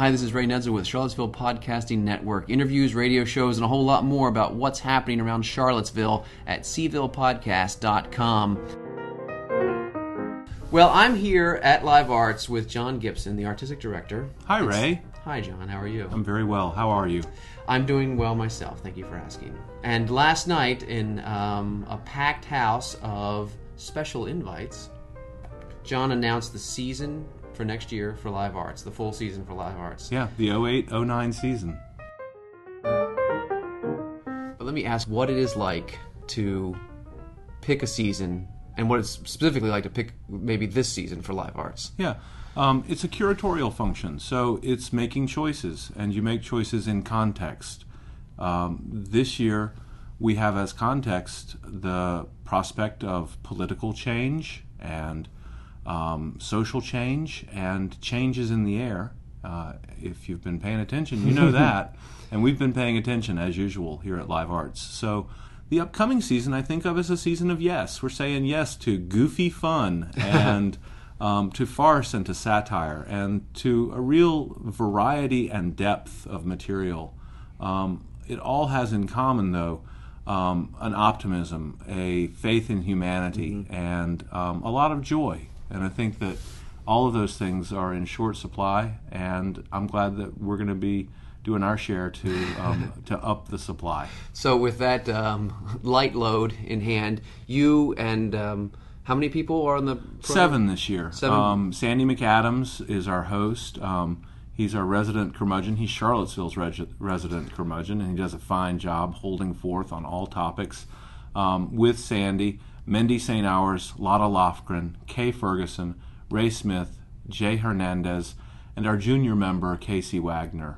Hi, this is Ray Nedzel with Charlottesville Podcasting Network. Interviews, radio shows, and a whole lot more about what's happening around Charlottesville at cvillepodcast.com. Well, I'm here at Live Arts with John Gibson, the artistic director. Hi, Ray. Hi, John. How are you? I'm very well. How are you? I'm doing well myself. Thank you for asking. And last night, in a packed house of special invites, John announced the season for next year for Live Arts, the full season for Live Arts. Yeah, the 08-09 season. But let me ask what it is like to pick a season and what it's specifically like to pick maybe this season for Live Arts. Yeah, it's a curatorial function, so it's making choices, and you make choices in context. This year, we have as context the prospect of political change and social change and changes in the air. If you've been paying attention, you know that. And we've been paying attention, as usual, here at Live Arts. So the upcoming season I think of as a season of yes. We're saying yes to goofy fun and to farce and to satire and to a real variety and depth of material. It all has in common, though, an optimism, a faith in humanity, and a lot of joy. And I think that all of those things are in short supply, and I'm glad that we're going to be doing our share to up the supply. So with that light load in hand, you and how many people are on the program? 7 this year. 7? Sandy McAdams is our host. He's our resident curmudgeon. He's Charlottesville's resident curmudgeon, and he does a fine job holding forth on all topics. With Sandy, Mendy St. Hours, Lotta Lofgren, Kay Ferguson, Ray Smith, Jay Hernandez, and our junior member, Casey Wagner,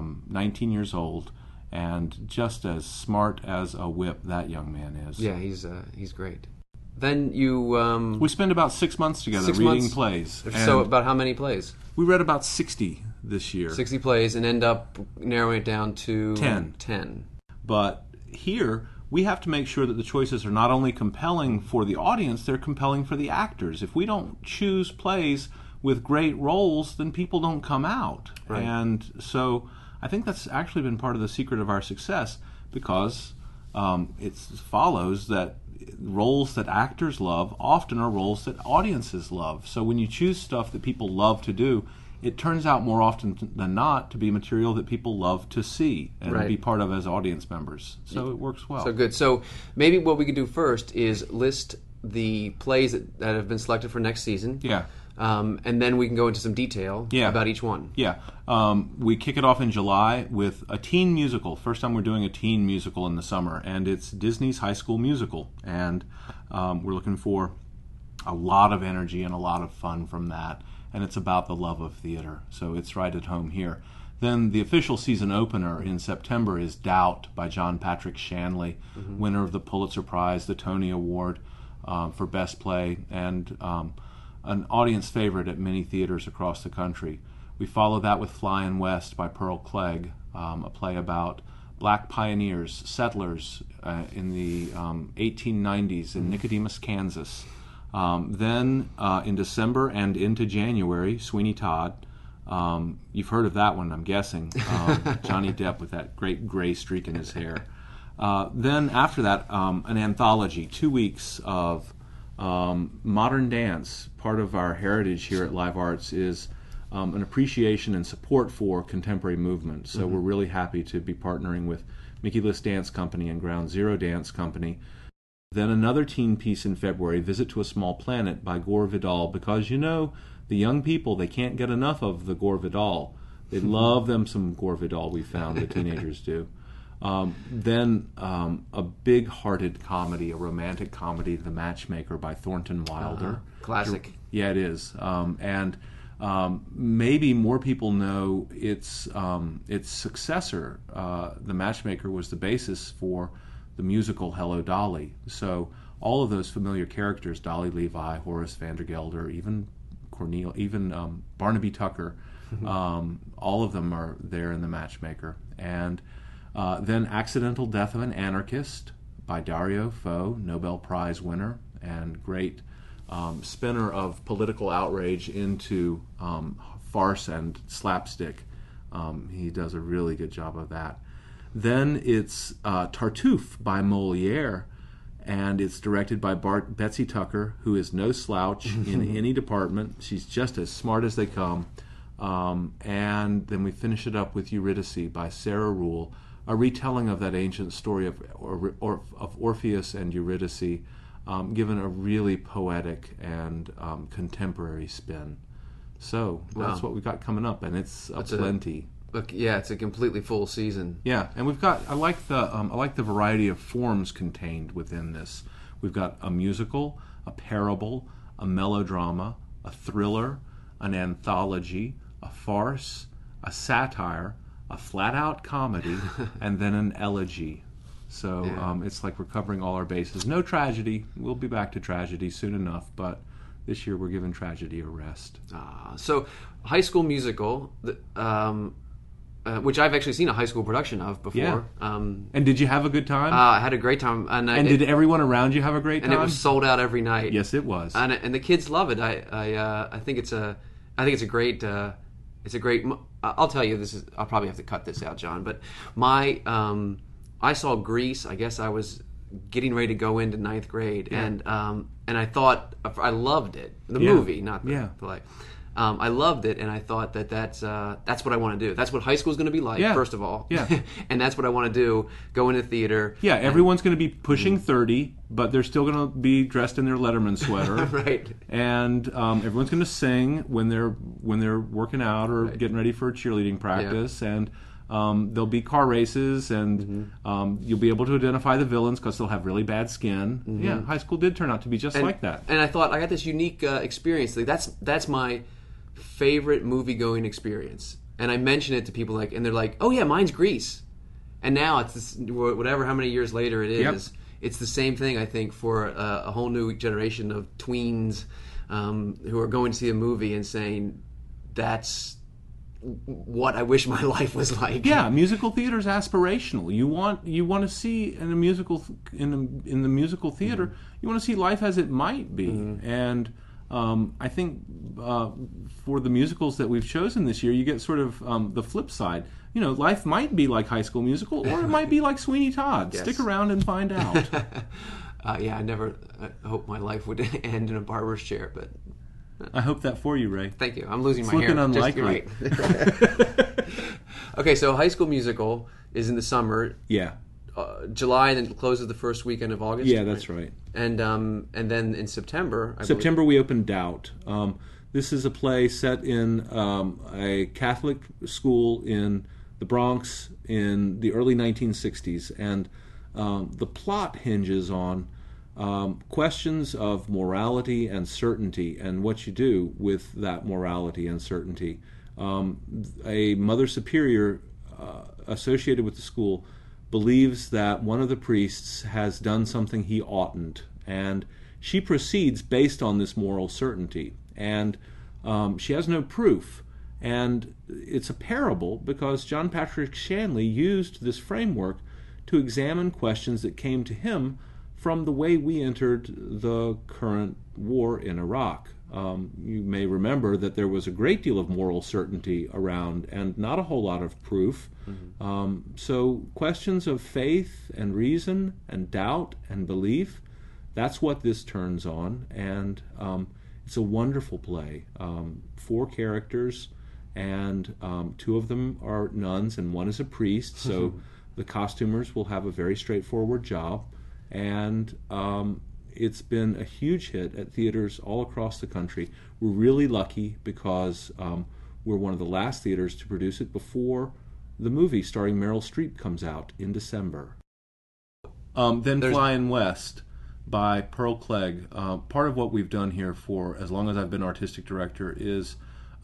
19 years old, and just as smart as a whip that young man is. Yeah, he's great. Then you... we spent about 6 months together reading plays. So about how many plays? We read about 60 this year. 60 plays and end up narrowing it down to... 10. But here, we have to make sure that the choices are not only compelling for the audience, they're compelling for the actors. If we don't choose plays with great roles, then people don't come out. Right. And so I think that's actually been part of the secret of our success, because it follows that roles that actors love often are roles that audiences love. So when you choose stuff that people love to do, it turns out more often than not to be material that people love to see and be part of as audience members. So it works well. So good. So maybe what we could do first is list the plays that have been selected for next season. Yeah. And then we can go into some detail about each one. Yeah. We kick it off in July with a teen musical. First time we're doing a teen musical in the summer, and it's Disney's High School Musical. And we're looking for a lot of energy and a lot of fun from that. And it's about the love of theater, so it's right at home here. Then the official season opener in September is Doubt by John Patrick Shanley, winner of the Pulitzer Prize, the Tony Award for Best Play, and an audience favorite at many theaters across the country. We follow that with Flyin' West by Pearl Clegg, a play about black pioneers, settlers in the 1890s in Nicodemus, Kansas. Then in December and into January, Sweeney Todd. You've heard of that one, I'm guessing. Johnny Depp with that great gray streak in his hair. Then after that, an anthology, 2 weeks of modern dance. Part of our heritage here at Live Arts is an appreciation and support for contemporary movement. So we're really happy to be partnering with Mickey List Dance Company and Ground Zero Dance Company. Then another teen piece in February, Visit to a Small Planet by Gore Vidal, because the young people, they can't get enough of the Gore Vidal. They love them some Gore Vidal, we found, the teenagers do. Then a big-hearted comedy, a romantic comedy, The Matchmaker by Thornton Wilder. Classic. Yeah, it is. And maybe more people know its successor. The Matchmaker was the basis for the musical Hello, Dolly. So all of those familiar characters, Dolly Levi, Horace Vandergelder, even Barnaby Tucker, all of them are there in The Matchmaker. And then Accidental Death of an Anarchist by Dario Fo, Nobel Prize winner, and great spinner of political outrage into farce and slapstick. He does a really good job of that. Then it's Tartuffe by Moliere, and it's directed by Betsy Tucker, who is no slouch in any department. She's just as smart as they come. And then we finish it up with Eurydice by Sarah Ruhl, a retelling of that ancient story of Orpheus and Eurydice, given a really poetic and contemporary spin. So that's what we've got coming up, and it's plenty. It's a completely full season. Yeah, and we've got. I like the variety of forms contained within this. We've got a musical, a parable, a melodrama, a thriller, an anthology, a farce, a satire, a flat-out comedy, and then an elegy. So it's like we're covering all our bases. No tragedy. We'll be back to tragedy soon enough, but this year we're giving tragedy a rest. So High School Musical, which I've actually seen a high school production of before. Yeah. And did you have a good time? I had a great time. And did everyone around you have a great time? And it was sold out every night. Yes, it was. And the kids love it. I think it's a great. I'll tell you this is. I'll probably have to cut this out, John. But I saw Grease. I guess I was getting ready to go into ninth grade, and I thought I loved it. The movie, not the play. I loved it, and I thought that's what I want to do. That's what high school is going to be like, first of all. Yeah. And that's what I want to do, go into theater. Yeah, everyone's going to be pushing 30, but they're still going to be dressed in their Letterman sweater. Right. And everyone's going to sing when they're working out or getting ready for a cheerleading practice. Yeah. And there'll be car races, and you'll be able to identify the villains because they'll have really bad skin. Mm-hmm. Yeah, high school did turn out to be just like that. And I thought I got this unique experience. Like that's my favorite movie-going experience. And I mention it to people, and they're like, "Oh yeah, mine's Grease." And now it's this, whatever, how many years later it is, it's the same thing. I think for a whole new generation of tweens who are going to see a movie and saying, "That's what I wish my life was like." Yeah, musical theater is aspirational. You want to see in the musical theater, you want to see life as it might be. And I think for the musicals that we've chosen this year, you get sort of the flip side. Life might be like High School Musical, or it might be like Sweeney Todd. Yes. Stick around and find out. I hope my life would end in a barber's chair, but I hope that for you, Ray. Thank you. I'm losing it's my looking hair. Unlikely. Right. Okay, so High School Musical is in the summer. Yeah. July, and then closes the first weekend of August. Yeah, that's right. And then in September, we opened Doubt. This is a play set in a Catholic school in the Bronx in the early 1960s, and the plot hinges on questions of morality and certainty, and what you do with that morality and certainty. A Mother Superior associated with the school believes that one of the priests has done something he oughtn't, and she proceeds based on this moral certainty, and she has no proof. And it's a parable because John Patrick Shanley used this framework to examine questions that came to him from the way we entered the current war in Iraq. You may remember that there was a great deal of moral certainty around and not a whole lot of proof. Mm-hmm. So questions of faith and reason and doubt and belief, that's what this turns on. And it's a wonderful play. 4 characters, and 2 of them are nuns and 1 is a priest. So the costumers will have a very straightforward job. And it's been a huge hit at theaters all across the country. We're really lucky because we're one of the last theaters to produce it before the movie starring Meryl Streep comes out in December. Then Flying West by Pearl Clegg. Part of what we've done here for as long as I've been artistic director is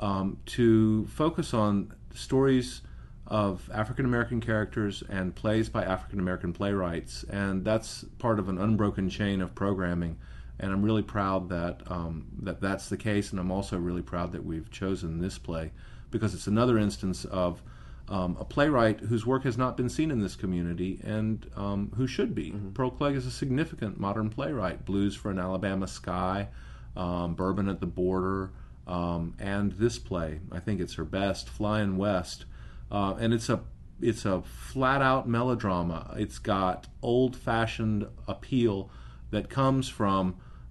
to focus on stories of African-American characters and plays by African-American playwrights, and that's part of an unbroken chain of programming, and I'm really proud that that's the case, and I'm also really proud that we've chosen this play because it's another instance of a playwright whose work has not been seen in this community and who should be. Mm-hmm. Pearl Clegg is a significant modern playwright. Blues for an Alabama Sky, Bourbon at the Border, and this play, I think it's her best, Flying West, and it's a flat out melodrama. It's got old fashioned appeal that comes from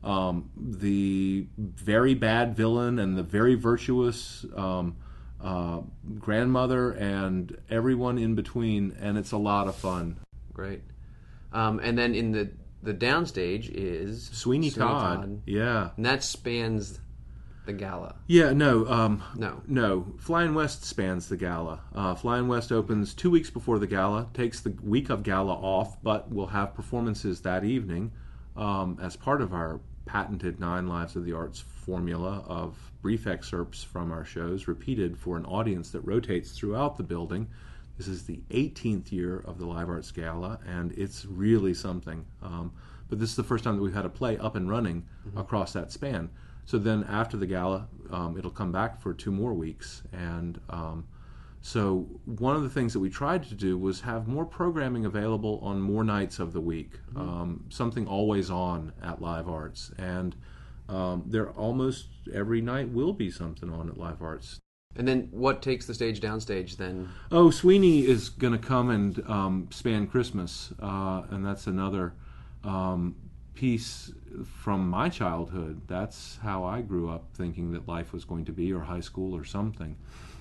the very bad villain and the very virtuous grandmother and everyone in between, and it's a lot of fun. Great. And then in the downstage is Sweeney Todd. Yeah. And that spans the gala. Yeah, no. No. Flying West spans the gala. Flying West opens 2 weeks before the gala, takes the week of gala off, but we'll have performances that evening as part of our patented 9 Lives of the Arts formula of brief excerpts from our shows repeated for an audience that rotates throughout the building. This is the 18th year of the Live Arts Gala, and it's really something. But this is the first time that we've had a play up and running across that span. So then after the gala, it'll come back for 2 more weeks. And so one of the things that we tried to do was have more programming available on more nights of the week, something always on at Live Arts. And there almost every night will be something on at Live Arts. And then what takes the stage downstage then? Oh, Sweeney is going to come and span Christmas, and that's another piece from my childhood. That's how I grew up thinking that life was going to be, or high school or something.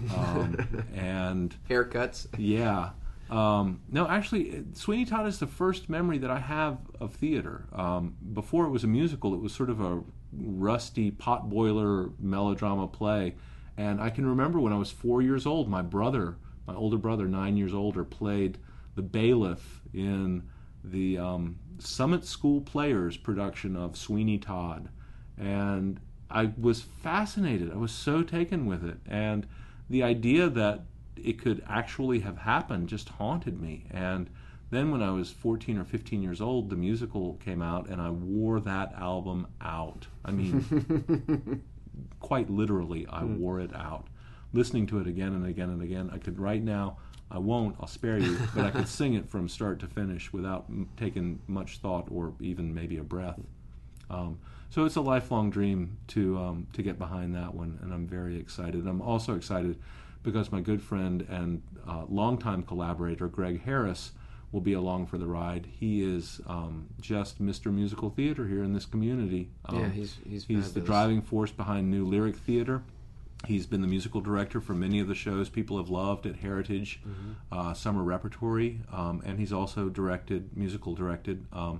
And haircuts. Yeah. No, actually, Sweeney Todd is the first memory that I have of theater. Before it was a musical, it was sort of a rusty potboiler melodrama play. And I can remember when I was 4 years old, my older brother, 9 years older, played the bailiff in the Summit School Players production of Sweeney Todd. And I was fascinated. I was so taken with it. And the idea that it could actually have happened just haunted me. And then when I was 14 or 15 years old, the musical came out, and I wore that album out. I mean... quite literally, I wore it out. Listening to it again and again and again. I could right now, I won't, I'll spare you, but I could sing it from start to finish without taking much thought or even maybe a breath. So it's a lifelong dream to get behind that one, and I'm very excited. I'm also excited because my good friend and longtime collaborator, Greg Harris, will be along for the ride. He is just Mr. Musical Theater here in this community. He's the driving force behind New Lyric Theater. He's been the musical director for many of the shows people have loved at Heritage Summer Repertory, and he's also directed musically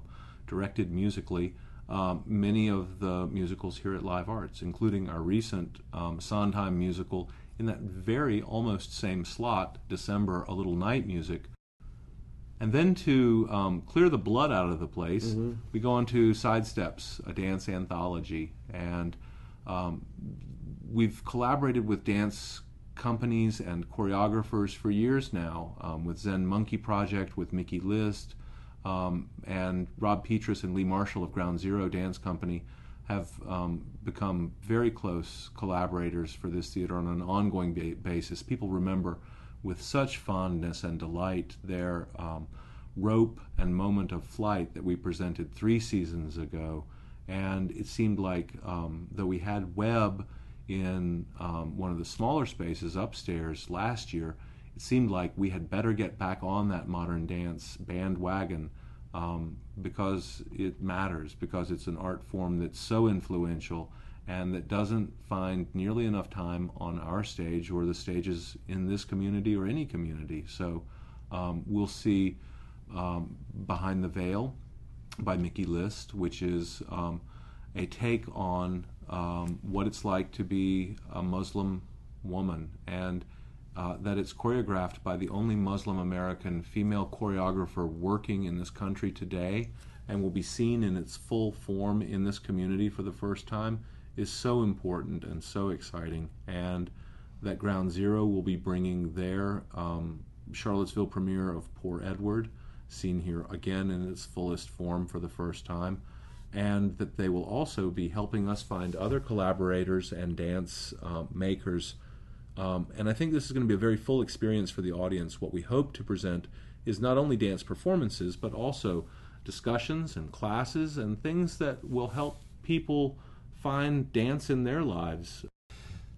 many of the musicals here at Live Arts, including our recent Sondheim musical in that very almost same slot, December, A Little Night Music. And then to clear the blood out of the place, we go on to Sidesteps, a dance anthology. And we've collaborated with dance companies and choreographers for years now, with Zen Monkey Project, with Mickey List, and Rob Petras and Lee Marshall of Ground Zero Dance Company have become very close collaborators for this theater on an ongoing basis. People remember with such fondness and delight their Rope and Moment of Flight that we presented 3 seasons ago. And it seemed like, though we had Webb in one of the smaller spaces upstairs last year, it seemed like we had better get back on that modern dance bandwagon because it matters, because it's an art form that's so influential and that doesn't find nearly enough time on our stage or the stages in this community or any community. So we'll see Behind the Veil by Mickey List, which is a take on what it's like to be a Muslim woman, and that it's choreographed by the only Muslim American female choreographer working in this country today and will be seen in its full form in this community for the first time, is so important and so exciting. And that Ground Zero will be bringing their Charlottesville premiere of Poor Edward, seen here again in its fullest form for the first time, and that they will also be helping us find other collaborators and dance makers. And I think this is going to be a very full experience for the audience. What we hope to present is not only dance performances, but also discussions and classes and things that will help people find dance in their lives.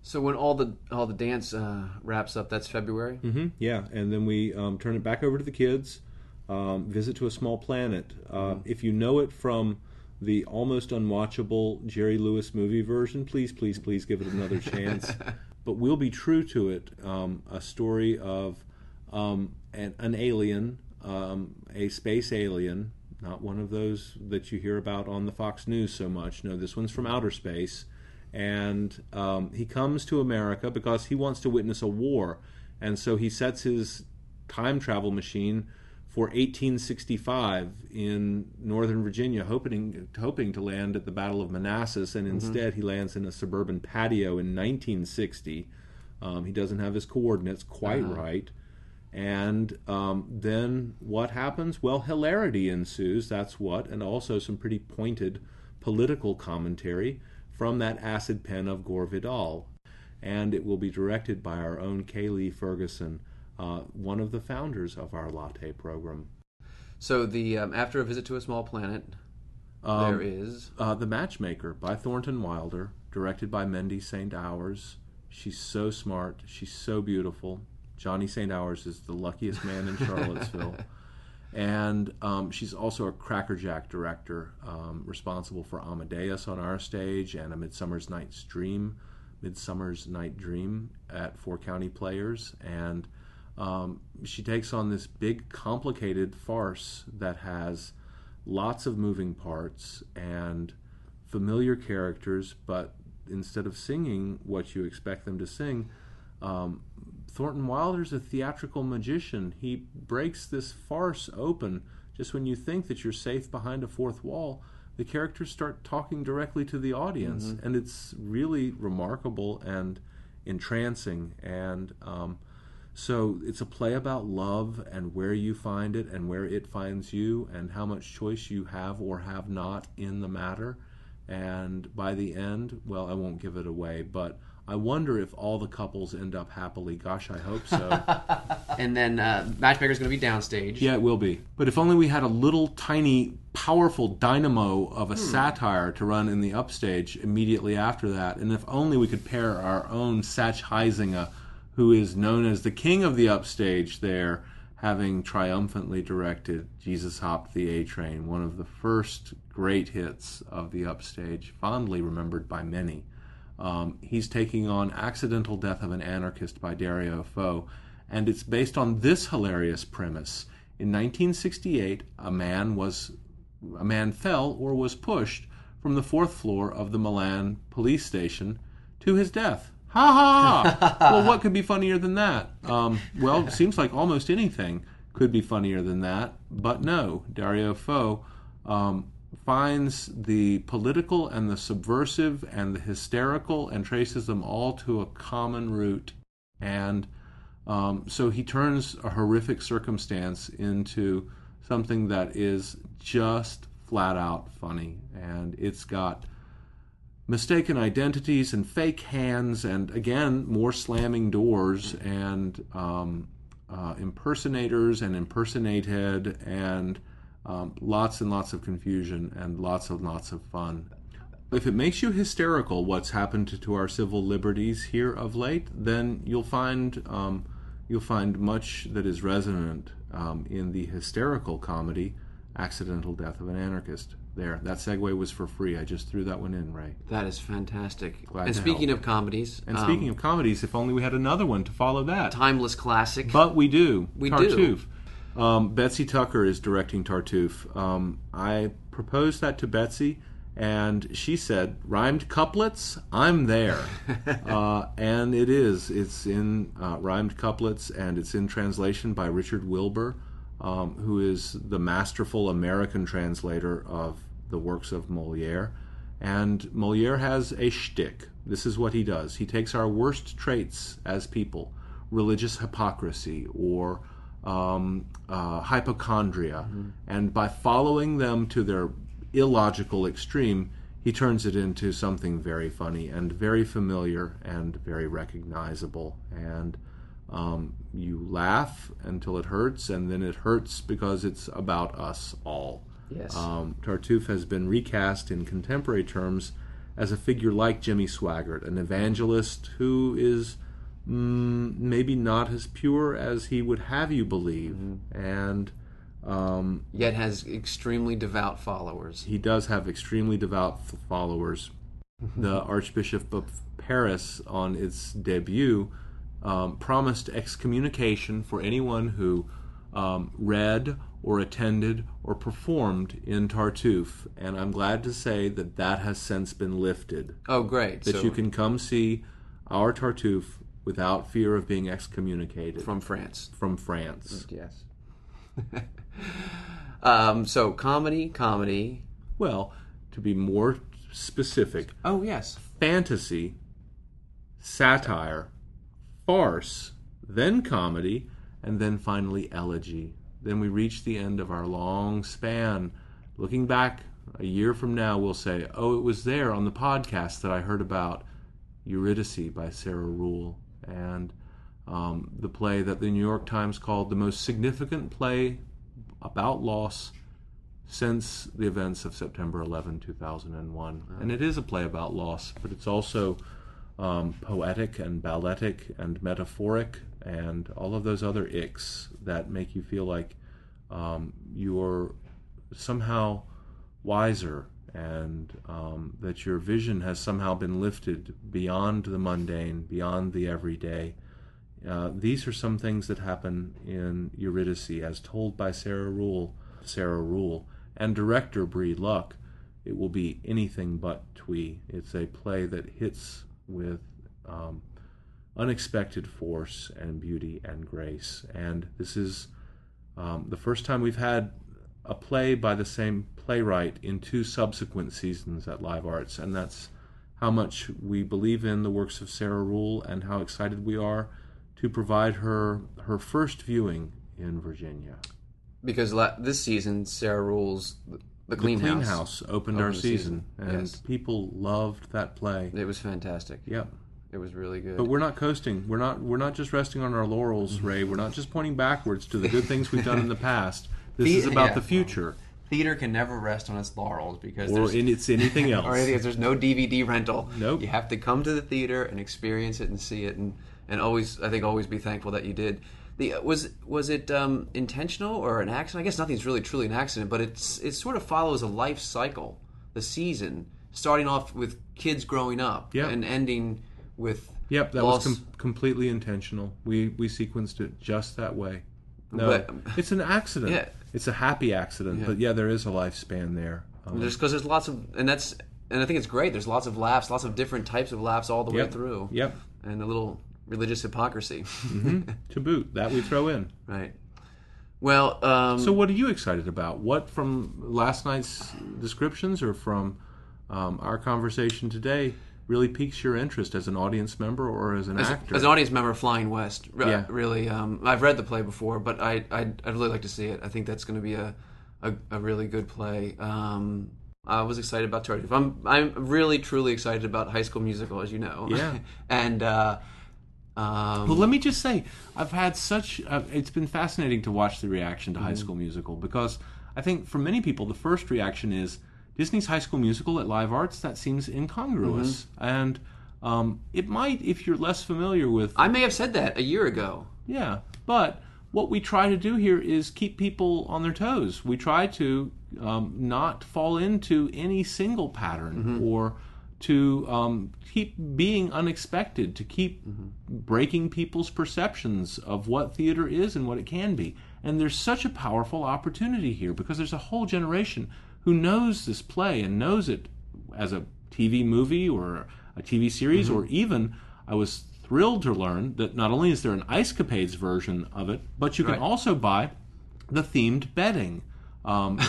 So when all the dance wraps up, that's February? Mm-hmm. Yeah, and then we turn it back over to the kids. Visit to a Small Planet. If you know it from the almost unwatchable Jerry Lewis movie version, please give it another chance. But we'll be true to it. A story of an alien, a space alien, not one of those that you hear about on the Fox News so much. No, this one's from outer space. And he comes to America because he wants to witness a war. And so he sets his time travel machine for 1865 in Northern Virginia, hoping to land at the Battle of Manassas, and instead he lands in a suburban patio in 1960. He doesn't have his coordinates quite right. And then what happens? Well, hilarity ensues, that's what, and also some pretty pointed political commentary from that acid pen of Gore Vidal. And it will be directed by our own Kaylee Ferguson, one of the founders of our Latte program. So the After a Visit to a Small Planet, there is... The Matchmaker by Thornton Wilder, directed by Mendy St. Hours. She's so smart. She's so beautiful. Johnny St. Hours is the luckiest man in Charlottesville. And she's also a crackerjack director, responsible for Amadeus on our stage and A Midsummer's Night Dream at Four County Players. And she takes on this big, complicated farce that has lots of moving parts and familiar characters, but instead of singing what you expect them to sing, Thornton Wilder's a theatrical magician. He breaks this farce open just when you think that you're safe behind a fourth wall. The characters start talking directly to the audience, and it's really remarkable and entrancing. And so it's a play about love and where you find it and where it finds you and how much choice you have or have not in the matter. And by the end, well, I won't give it away, but I wonder if all the couples end up happily. Gosh, I hope so. And then Matchmaker's going to be downstage. Yeah, it will be. But if only we had a little tiny, powerful dynamo of a satire to run in the upstage immediately after that. And if only we could pair our own Satch Heisinger, who is known as the king of the upstage there, having triumphantly directed Jesus Hopped the A-Train, one of the first great hits of the upstage, fondly remembered by many. He's taking on Accidental Death of an Anarchist by Dario Fo, and it's based on this hilarious premise. In 1968, a man fell or was pushed from the fourth floor of the Milan police station to his death. Ha ha! Well, what could be funnier than that? Well, it seems like almost anything could be funnier than that, but no, Dario Fo finds the political and the subversive and the hysterical and traces them all to a common root. And so he turns a horrific circumstance into something that is just flat out funny. And it's got mistaken identities and fake hands and, again, more slamming doors and impersonators and impersonated and lots and lots of confusion and lots of fun. If it makes you hysterical what's happened to our civil liberties here of late, then you'll find much that is resonant in the hysterical comedy Accidental Death of an Anarchist. There, that segue was for free. I just threw that one in, Ray. That is fantastic. Glad and to speaking help. of comedies... And speaking of comedies, if only we had another one to follow that. Timeless classic. But we do. We Tartuffe. do. Betsy Tucker is directing Tartuffe. I proposed that to Betsy, and she said, rhymed couplets? I'm there. And it is. It's in rhymed couplets, and it's in translation by Richard Wilbur, who is the masterful American translator of the works of Molière. And Molière has a shtick. This is what he does. He takes our worst traits as people, religious hypocrisy or hypochondria, and by following them to their illogical extreme, he turns it into something very funny and very familiar and very recognizable. And you laugh until it hurts, and then it hurts because it's about us all. Yes. Tartuffe has been recast in contemporary terms as a figure like Jimmy Swaggart, an evangelist who is maybe not as pure as he would have you believe, and yet has extremely devout followers. He does have extremely devout followers. The Archbishop of Paris, on its debut, promised excommunication for anyone who read or attended or performed in Tartuffe, and I'm glad to say that has since been lifted. Oh, great. That you can come see our Tartuffe without fear of being excommunicated. From France. From France. Yes. So, comedy. Well, to be more specific. Oh, yes. Fantasy, satire, farce, then comedy, and then finally elegy. Then we reach the end of our long span. Looking back a year from now, we'll say, oh, it was there on the podcast that I heard about Eurydice by Sarah Ruhl, and the play that the New York Times called the most significant play about loss since the events of September 11, 2001. And it is a play about loss, but it's also poetic and balletic and metaphoric and all of those other icks that make you feel like you're somehow wiser, and that your vision has somehow been lifted beyond the mundane, beyond the everyday. These are some things that happen in Eurydice, as told by Sarah Ruhl, and director Brie Luck. It will be anything but twee. It's a play that hits with unexpected force and beauty and grace. And this is the first time we've had a play by the same playwright in 2 subsequent seasons at Live Arts, and that's how much we believe in the works of Sarah Ruhl and how excited we are to provide her first viewing in Virginia. Because this season, Sarah Ruhl's The Clean House opened our season, and yes. People loved that play. It was fantastic. Yep. It was really good. But we're not coasting. We're not just resting on our laurels, Ray. We're not just pointing backwards to the good things we've done in the past. This is about the future. Theater can never rest on its laurels because it's anything else. Or anything else. There's no DVD rental. Nope. You have to come to the theater and experience it and see it, and always be thankful that you did. Was it intentional or an accident? I guess nothing's really truly an accident, but it sort of follows a life cycle. The season, starting off with kids growing up, and ending with that loss. was completely intentional. We sequenced it just that way. No, it's an accident. Yeah. It's a happy accident, but there is a lifespan there. Just because there's lots of, and I think it's great. There's lots of laughs, lots of different types of laughs all the way through. Yep. And a little religious hypocrisy. To boot, that we throw in. Right. Well, so what are you excited about? What from last night's descriptions or from our conversation today really piques your interest as an audience member or as an actor? As an audience member, Flying West. Really, I've read the play before, but I'd really like to see it. I think that's going to be a really good play. I was excited about Tartuffe. I'm really truly excited about High School Musical, as you know. Yeah. And well, let me just say, I've had such. It's been fascinating to watch the reaction to High School Musical, because I think for many people the first reaction is Disney's High School Musical at Live Arts. That seems incongruous, and it might if you're less familiar with. I may have said that a year ago. Yeah, but what we try to do here is keep people on their toes. We try to not fall into any single pattern or to keep being unexpected, to keep breaking people's perceptions of what theater is and what it can be. And there's such a powerful opportunity here because there's a whole generation who knows this play and knows it as a TV movie or a TV series, or even, I was thrilled to learn that not only is there an Ice Capades version of it, but you can also buy the themed bedding. And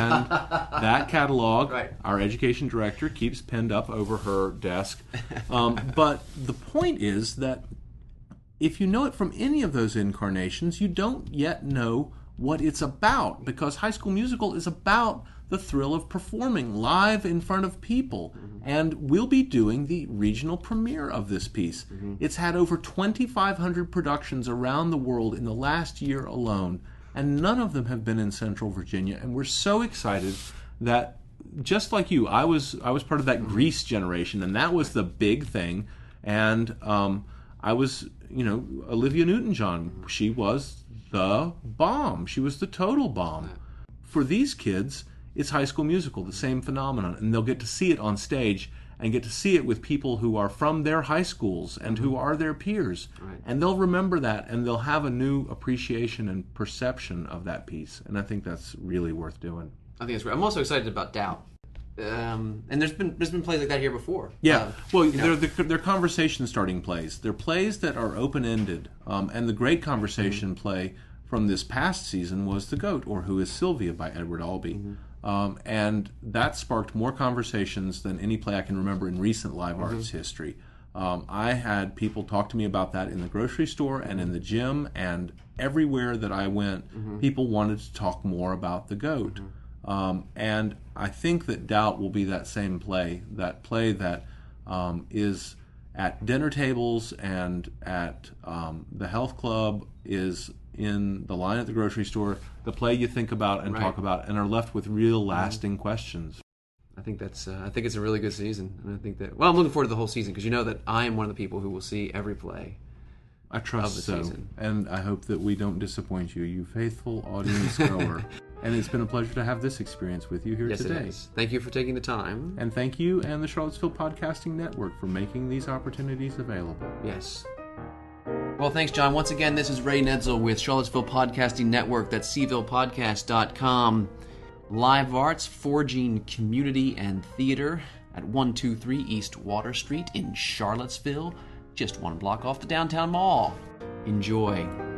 that catalog, our education director keeps pinned up over her desk. But the point is that if you know it from any of those incarnations, you don't yet know what it's about, because High School Musical is about the thrill of performing live in front of people. And we'll be doing the regional premiere of this piece. It's had over 2,500 productions around the world in the last year alone, and none of them have been in Central Virginia. And we're so excited that just like you, I was part of that Grease generation, and that was the big thing. And I was, Olivia Newton-John. She was the bomb. She was the total bomb. For these kids, it's High School Musical, the same phenomenon, and they'll get to see it on stage and get to see it with people who are from their high schools and who are their peers. Right. And they'll remember that, and they'll have a new appreciation and perception of that piece. And I think that's really worth doing. I think it's great. I'm also excited about Doubt. And there's been plays like that here before. Yeah, they're conversation starting plays. They're plays that are open ended. And the great conversation play from this past season was The Goat, or Who is Sylvia, by Edward Albee. And that sparked more conversations than any play I can remember in recent live arts history. I had people talk to me about that in the grocery store and in the gym, and everywhere that I went, people wanted to talk more about The Goat. And I think that Doubt will be that same play, that is at dinner tables and at the health club, is in the line at the grocery store, the play you think about and talk about and are left with real lasting questions. I think it's a really good season, and I think that, well, I'm looking forward to the whole season, because you know that I am one of the people who will see every play. I trust so, and I hope that we don't disappoint you, you faithful audience goer. And it's been a pleasure to have this experience with you here today. Yes, it is. Thank you for taking the time. And thank you and the Charlottesville Podcasting Network for making these opportunities available. Yes. Well, thanks, John. Once again, this is Ray Netzel with Charlottesville Podcasting Network. That's cvillepodcast.com. Live Arts, forging community and theater at 123 East Water Street in Charlottesville, just one block off the downtown mall. Enjoy.